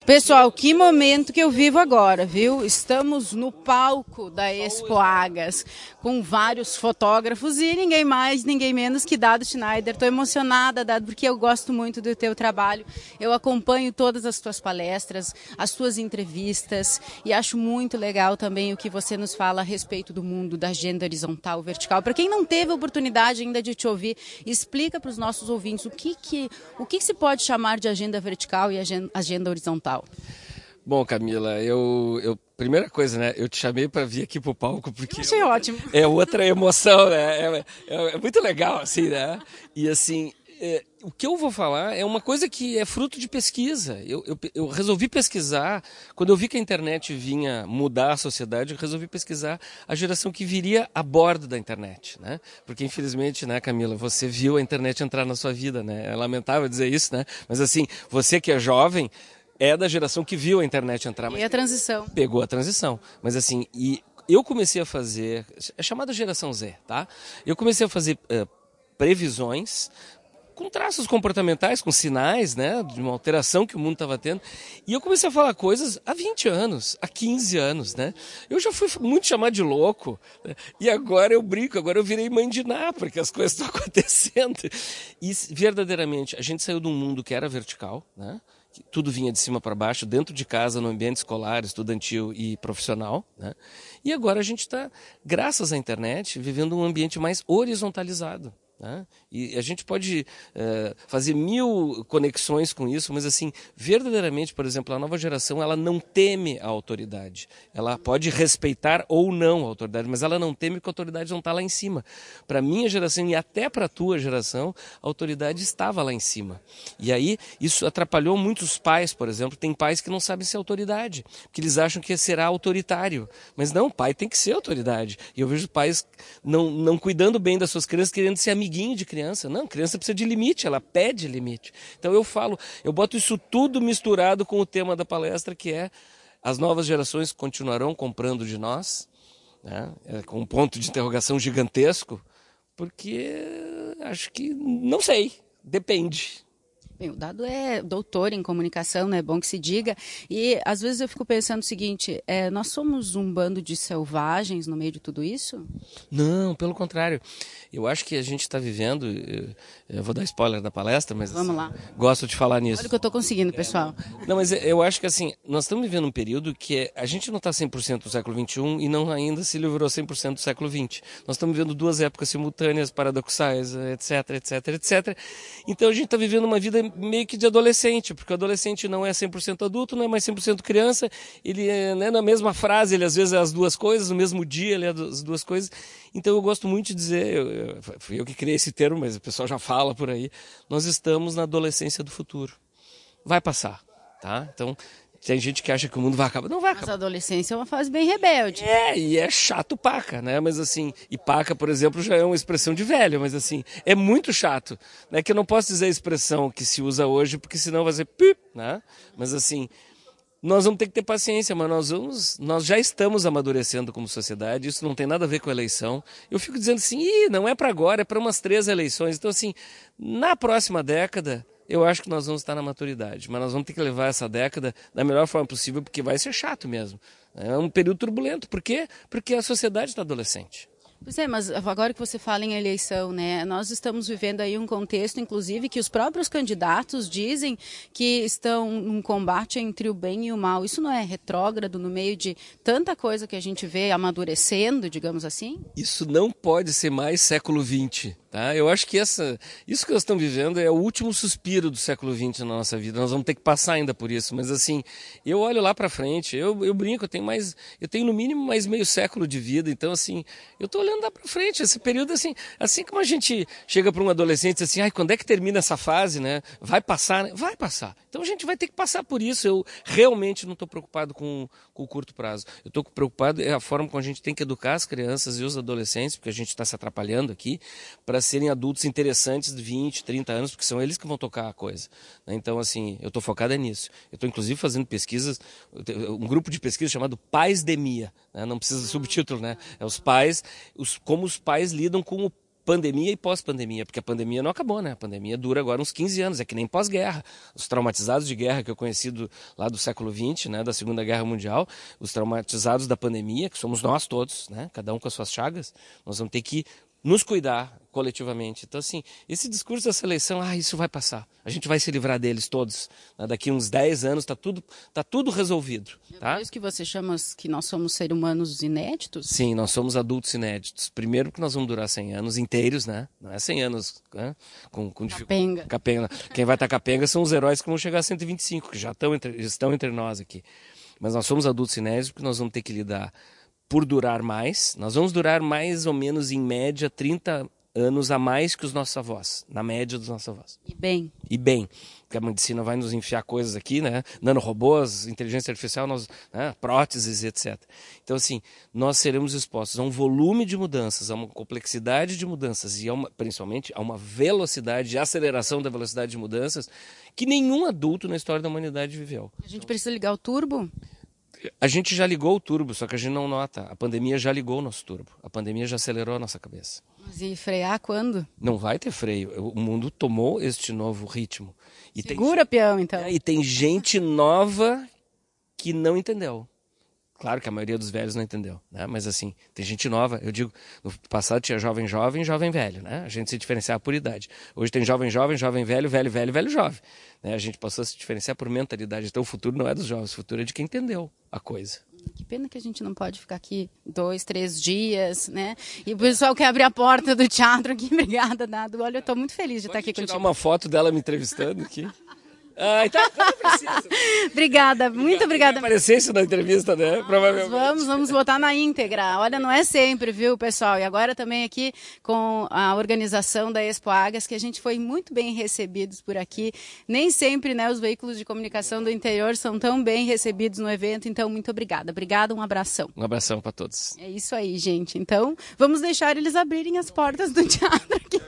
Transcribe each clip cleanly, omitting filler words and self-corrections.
Pessoal, que momento que eu vivo agora, viu? Estamos no palco da Expo Agas, com vários fotógrafos e ninguém mais, ninguém menos que Dado Schneider. Estou emocionada, Dado, porque eu gosto muito do teu trabalho. Eu acompanho todas as tuas palestras, as tuas entrevistas e acho muito legal também o que você nos fala a respeito do mundo da agenda horizontal, vertical. Para quem não teve a oportunidade ainda de te ouvir, explica para os nossos ouvintes o que se pode chamar de agenda vertical e agenda horizontal. Bom, Camila, primeira coisa, né? Eu te chamei para vir aqui pro palco porque eu achei ótimo. É outra emoção, né? É muito legal, assim, né? E assim, o que eu vou falar é uma coisa que é fruto de pesquisa. Eu resolvi pesquisar, quando eu vi que a internet vinha mudar a sociedade, eu resolvi pesquisar a geração que viria a bordo da internet, né? Porque infelizmente, né, Camila, você viu a internet entrar na sua vida, né? É lamentável dizer isso, né? Mas assim, você que é jovem, é da geração que viu a internet entrar. E a transição. Pegou a transição. Mas assim, e eu comecei a fazer, é chamada geração Z, tá? Eu comecei a fazer previsões com traços comportamentais, com sinais, né, de uma alteração que o mundo estava tendo. E eu comecei a falar coisas há 20 anos, há 15 anos, né? Eu já fui muito chamado de louco, né? E agora eu brinco, agora eu virei mãe de Ná, porque as coisas estão acontecendo. E verdadeiramente, a gente saiu de um mundo que era vertical, né? Tudo vinha de cima para baixo, dentro de casa, no ambiente escolar, estudantil e profissional, né? E agora a gente está, graças à internet, vivendo um ambiente mais horizontalizado, né? E a gente pode fazer 1000 conexões com isso, mas assim, verdadeiramente, por exemplo, a nova geração, ela não teme a autoridade. Ela pode respeitar ou não a autoridade, mas ela não teme que a autoridade não está lá em cima. Para a minha geração e até para a tua geração, a autoridade estava lá em cima. E aí, isso atrapalhou muitos pais, por exemplo. Tem pais que não sabem ser autoridade, porque eles acham que será autoritário. Mas não, pai tem que ser autoridade. E eu vejo pais não cuidando bem das suas crianças, querendo ser amiguinho de criança. Não, criança precisa de limite, ela pede limite. Então eu boto isso tudo misturado com o tema da palestra, que é: as novas gerações continuarão comprando de nós, né? Com um ponto de interrogação gigantesco, porque acho que, não sei, depende. Bem, o Dado é doutor em comunicação, né? É bom que se diga. E às vezes eu fico pensando o seguinte: nós somos um bando de selvagens no meio de tudo isso? Não, pelo contrário. Eu acho que a gente está vivendo, eu vou dar spoiler da palestra, mas vamos lá. Gosto de falar nisso. Olha o que eu estou conseguindo, pessoal. Não, mas eu acho que assim, nós estamos vivendo um período que a gente não está 100% do século XXI e não ainda se livrou 100% do século XX. Nós estamos vivendo duas épocas simultâneas, paradoxais, etc, etc, etc. Então a gente está vivendo uma vida meio que de adolescente, porque o adolescente não é 100% adulto, não é mais 100% criança, ele né, na mesma frase, ele às vezes é as duas coisas, no mesmo dia ele é as duas coisas. Então eu gosto muito de dizer, fui eu que criei esse termo, mas o pessoal já fala por aí, nós estamos na adolescência do futuro. Vai passar, tá? Então, tem gente que acha que o mundo vai acabar. Não vai acabar. Mas a adolescência é uma fase bem rebelde. E é chato paca, né? Mas assim, e paca, por exemplo, já é uma expressão de velho, mas assim, é muito chato, né? Que eu não posso dizer a expressão que se usa hoje, porque senão vai ser pi, né? Mas assim, nós vamos ter que ter paciência, mas nós já estamos amadurecendo como sociedade, isso não tem nada a ver com a eleição. Eu fico dizendo assim, não é para agora, é para umas 3 eleições. Então assim, na próxima década, eu acho que nós vamos estar na maturidade, mas nós vamos ter que levar essa década da melhor forma possível, porque vai ser chato mesmo. É um período turbulento. Por quê? Porque a sociedade está adolescente. Pois é, mas agora que você fala em eleição, né, nós estamos vivendo aí um contexto, inclusive, que os próprios candidatos dizem que estão num combate entre o bem e o mal. Isso não é retrógrado no meio de tanta coisa que a gente vê amadurecendo, digamos assim? Isso não pode ser mais século XX. Tá? Eu acho que isso que nós estamos vivendo é o último suspiro do século XX na nossa vida. Nós vamos ter que passar ainda por isso. Mas assim, eu olho lá para frente, eu brinco, eu tenho no mínimo mais meio século de vida. Então assim, eu estou olhando lá para frente. Esse período assim como a gente chega para um adolescente e diz assim, quando é que termina essa fase, né? Vai passar, né? Vai passar. Então a gente vai ter que passar por isso. Eu realmente não estou preocupado com o curto prazo. Eu estou preocupado é a forma como a gente tem que educar as crianças e os adolescentes, porque a gente está se atrapalhando aqui, para serem adultos interessantes de 20, 30 anos, porque são eles que vão tocar a coisa. Então, assim, eu estou focado nisso. Eu estou, inclusive, fazendo pesquisas, um grupo de pesquisa chamado Paisdemia, né? Não precisa de subtítulo, né? É os pais, como os pais lidam com pandemia e pós-pandemia, porque a pandemia não acabou, né? A pandemia dura agora uns 15 anos, é que nem pós-guerra. Os traumatizados de guerra que eu conheci lá do século XX, né, da Segunda Guerra Mundial, os traumatizados da pandemia, que somos nós todos, né, cada um com as suas chagas, nós vamos ter que nos cuidar coletivamente. Então, assim, esse discurso da seleção, isso vai passar. A gente vai se livrar deles todos. Né? Daqui uns 10 anos tá tudo resolvido. Tá? É isso que você chama que nós somos seres humanos inéditos? Sim, nós somos adultos inéditos. Primeiro porque nós vamos durar 100 anos inteiros, né? Não é 100 anos, né? Com Capenga. Capenga. Quem vai estar capenga são os heróis que vão chegar a 125, que já estão entre nós aqui. Mas nós somos adultos inéditos porque nós vamos ter que lidar por durar mais. Nós vamos durar mais ou menos, em média, 30 anos a mais que os nossos avós, na média dos nossos avós. E bem. E bem, porque a medicina vai nos enfiar coisas aqui, né? Nanorobôs, inteligência artificial, né? Próteses, etc. Então, assim, nós seremos expostos a um volume de mudanças, a uma complexidade de mudanças e principalmente a uma velocidade, aceleração da velocidade de mudanças que nenhum adulto na história da humanidade viveu. A gente precisa ligar o turbo? A gente já ligou o turbo, só que a gente não nota. A pandemia já ligou o nosso turbo. A pandemia já acelerou a nossa cabeça. Mas e frear quando? Não vai ter freio. O mundo tomou este novo ritmo. E Segura, peão, então. E tem gente nova que não entendeu. Claro que a maioria dos velhos não entendeu, né? Mas assim, tem gente nova. Eu digo, no passado tinha jovem, velho, né? A gente se diferenciava por idade. Hoje tem jovem, velho, jovem. Né? A gente passou a se diferenciar por mentalidade. Então o futuro não é dos jovens, o futuro é de quem entendeu a coisa. Que pena que a gente não pode ficar aqui 2, 3 dias, né? E o pessoal quer abrir a porta do teatro aqui. Obrigada, Dado. Olha, eu estou muito feliz de estar aqui contigo. Tirar uma foto dela me entrevistando aqui. Então não precisa. Obrigada, muito obrigada. Aparecer isso na entrevista, né? Provavelmente. Vamos botar na íntegra. Olha, não é sempre, viu, pessoal? E agora também aqui com a organização da Expo Águas, que a gente foi muito bem recebidos por aqui. Nem sempre, né, os veículos de comunicação do interior são tão bem recebidos no evento. Então, muito obrigada. Obrigada, um abração. Um abração para todos. É isso aí, gente. Então, vamos deixar eles abrirem as portas do teatro aqui,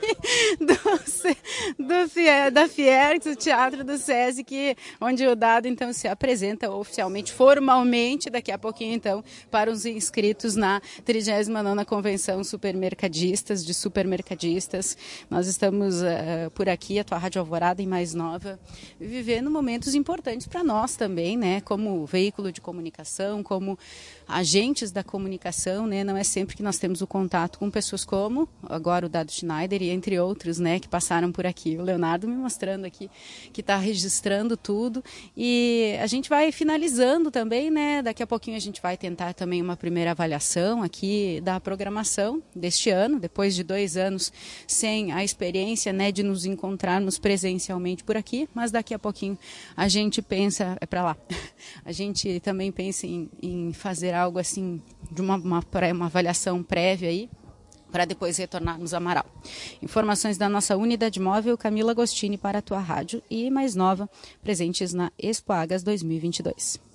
da Fiergs, o Teatro do SESI, onde o Dado então se apresenta oficialmente, formalmente, daqui a pouquinho então, para os inscritos na 39ª Convenção de Supermercadistas. Nós estamos por aqui, a tua Rádio Alvorada em Mais Nova, vivendo momentos importantes para nós também, né? Como veículo de comunicação, como agentes da comunicação, né? Não é sempre que nós temos o contato com pessoas como agora o Dado Schneider e entre outros, né, que passaram por aqui. O Leonardo me mostrando aqui que está registrando tudo e a gente vai finalizando também, né? Daqui a pouquinho a gente vai tentar também uma primeira avaliação aqui da programação deste ano, depois de 2 anos sem a experiência, né, de nos encontrarmos presencialmente por aqui, mas daqui a pouquinho a gente pensa, é para lá, a gente também pensa em fazer algo assim, de uma avaliação prévia aí, para depois retornarmos a Amaral. Informações da nossa unidade móvel, Camila Agostini para a tua rádio e Mais Nova, presentes na Expo Águas 2022.